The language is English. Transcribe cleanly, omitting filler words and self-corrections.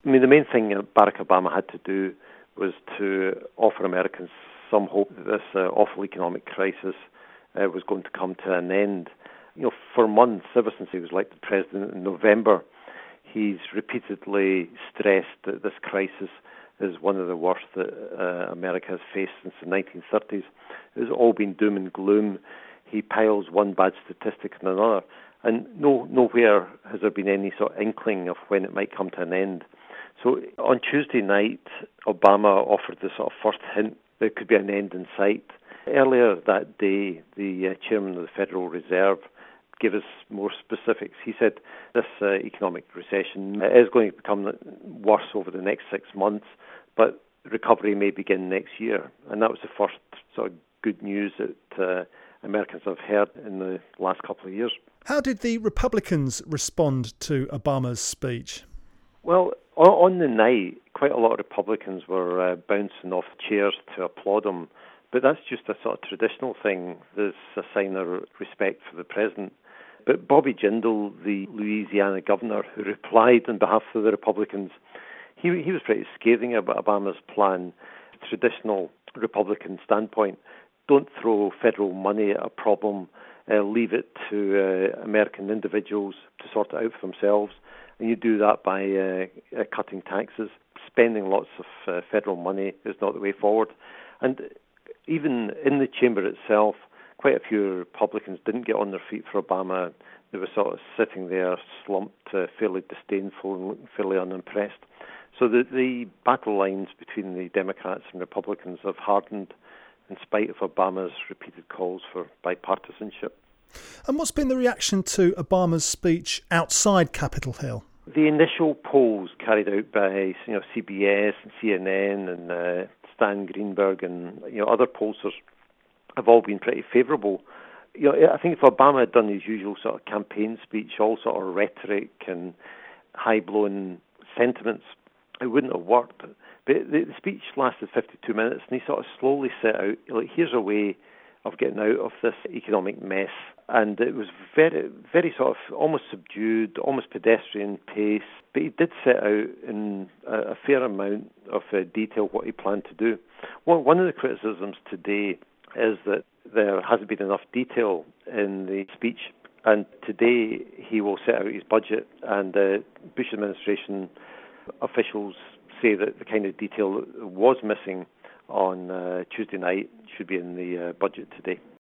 I mean, the main thing Barack Obama had to do was to offer Americans some hope that this awful economic crisis was going to come to an end. You know, for months, ever since he was elected president in November, he's repeatedly stressed that this crisis is one of the worst that America has faced since the 1930s. It's all been doom and gloom. He piles one bad statistic on another, and nowhere has there been any sort of inkling of when it might come to an end. So on Tuesday night, Obama offered the sort of first hint that there could be an end in sight. Earlier that day, the chairman of the Federal Reserve gave us more specifics. He said this economic recession is going to become worse over the next 6 months, but recovery may begin next year. And that was the first sort of good news that Americans have heard in the last couple of years. How did the Republicans respond to Obama's speech? Well, on the night, quite a lot of Republicans were bouncing off chairs to applaud him. But that's just a sort of traditional thing. There's a sign of respect for the president. But Bobby Jindal, the Louisiana governor who replied on behalf of the Republicans, he was pretty scathing about Obama's plan. Traditional Republican standpoint, don't throw federal money at a problem, leave it to American individuals to sort it out for themselves. And you do that by cutting taxes. Spending lots of federal money is not the way forward. And even in the chamber itself, quite a few Republicans didn't get on their feet for Obama. They were sort of sitting there slumped, fairly disdainful and looking fairly unimpressed. So the battle lines between the Democrats and Republicans have hardened in spite of Obama's repeated calls for bipartisanship. And what's been the reaction to Obama's speech outside Capitol Hill? The initial polls carried out by CBS and CNN and Stan Greenberg and other pollsters have all been pretty favourable. I think if Obama had done his usual sort of campaign speech, all sort of rhetoric and high-blown sentiments, it wouldn't have worked. But the speech lasted 52 minutes, and he sort of slowly set out, here's a way of getting out of this economic mess. And it was very, very sort of almost subdued, almost pedestrian pace. But he did set out in a fair amount of detail what he planned to do. One of the criticisms today is that there hasn't been enough detail in the speech. And today he will set out his budget, and Bush administration officials say that the kind of detail that was missing on Tuesday night should be in the budget today.